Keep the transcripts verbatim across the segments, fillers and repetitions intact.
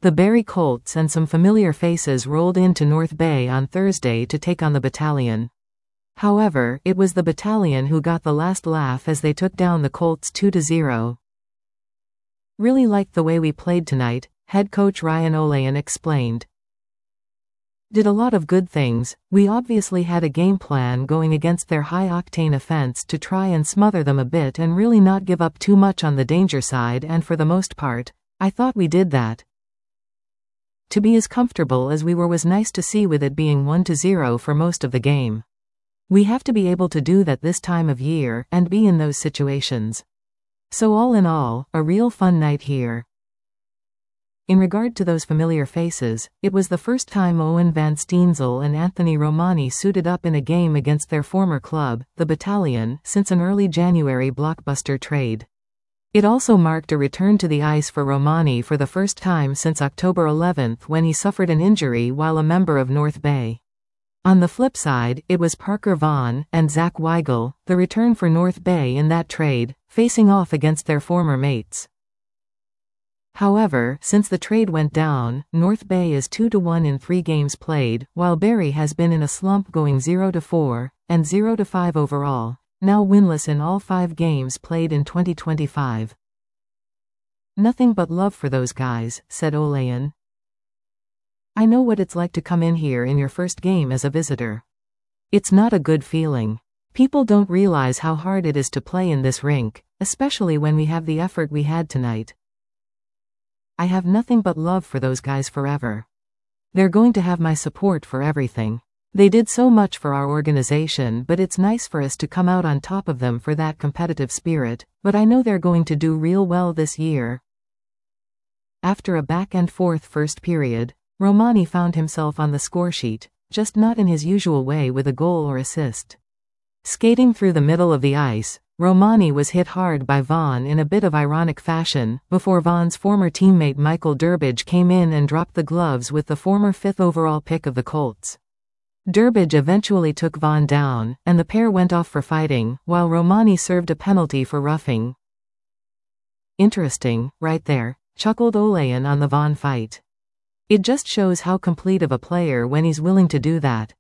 The Barrie Colts and some familiar faces rolled into North Bay on Thursday to take on the Battalion. However, it was the Battalion who got the last laugh as they took down the Colts two to zero. "Really liked the way we played tonight," head coach Ryan Olayan explained. "Did a lot of good things. We obviously had a game plan going against their high-octane offense to try and smother them a bit and really not give up too much on the danger side, and for the most part, I thought we did that. To be as comfortable as we were was nice to see, with it being one to zero for most of the game. We have to be able to do that this time of year and be in those situations. So all in all, a real fun night here." In regard to those familiar faces, it was the first time Owen Van Steensel and Anthony Romani suited up in a game against their former club, the Battalion, since an early January blockbuster trade. It also marked a return to the ice for Romani for the first time since October eleventh, when he suffered an injury while a member of North Bay. On the flip side, it was Parker Vaughan and Zach Weigel, the return for North Bay in that trade, facing off against their former mates. However, since the trade went down, North Bay is two to one in three games played, while Barrie has been in a slump, going zero to four and zero to five overall, now winless in all five games played in twenty twenty-five. "Nothing but love for those guys," said Olayan. "I know what it's like to come in here in your first game as a visitor. It's not a good feeling. People don't realize how hard it is to play in this rink, especially when we have the effort we had tonight. I have nothing but love for those guys forever. They're going to have my support for everything. They did so much for our organization, but it's nice for us to come out on top of them for that competitive spirit, but I know they're going to do real well this year." After a back-and-forth first period, Romani found himself on the scoresheet, just not in his usual way with a goal or assist. Skating through the middle of the ice, Romani was hit hard by Vaughan in a bit of ironic fashion, before Vaughan's former teammate Michael Durbridge came in and dropped the gloves with the former fifth overall pick of the Colts. Durbridge eventually took Vaughan down, and the pair went off for fighting, while Romani served a penalty for roughing. "Interesting, right there," chuckled Olayan on the Vaughan fight. "It just shows how complete of a player when he's willing to do that."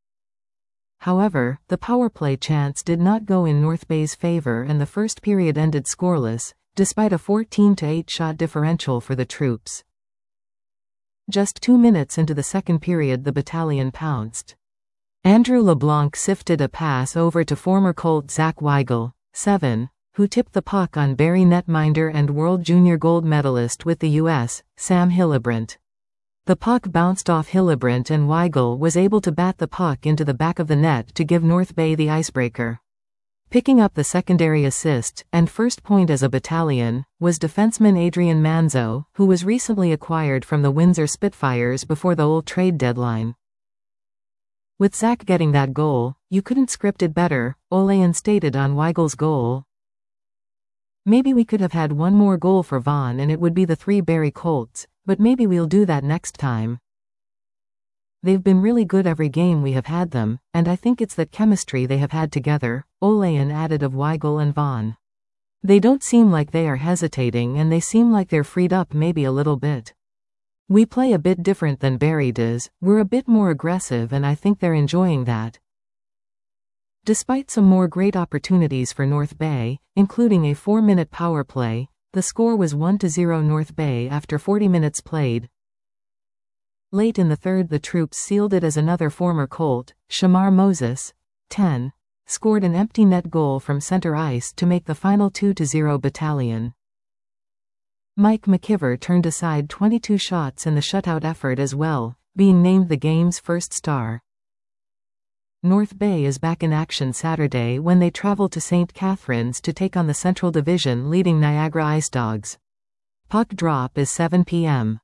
However, the power play chance did not go in North Bay's favor, and the first period ended scoreless, despite a fourteen to eight shot differential for the troops. Just two minutes into the second period, the Battalion pounced. Andrew LeBlanc sifted a pass over to former Colt Zach Weigel, seven, who tipped the puck on Barrie netminder and World Junior gold medalist with the U S, Sam Hillebrand. The puck bounced off Hillebrand, and Weigel was able to bat the puck into the back of the net to give North Bay the icebreaker. Picking up the secondary assist, and first point as a Battalion, was defenseman Adrian Manzo, who was recently acquired from the Windsor Spitfires before the old trade deadline. "With Zach getting that goal, you couldn't script it better," Olayan stated on Weigel's goal. "Maybe we could have had one more goal for Vaughan and it would be the three Barrie Colts, but maybe we'll do that next time. They've been really good every game we have had them, and I think it's that chemistry they have had together," Olayan added of Weigel and Vaughan. "They don't seem like they are hesitating, and they seem like they're freed up maybe a little bit. We play a bit different than Barrie does, we're a bit more aggressive, and I think they're enjoying that." Despite some more great opportunities for North Bay, including a four-minute power play, the score was one to zero North Bay after forty minutes played. Late in the third, the troops sealed it as another former Colt, Shamar Moses, ten, scored an empty net goal from center ice to make the final two to zero Battalion. Mike McKiver turned aside twenty-two shots in the shutout effort as well, being named the game's first star. North Bay is back in action Saturday when they travel to Saint Catharines to take on the Central Division leading Niagara Ice Dogs. Puck drop is seven p m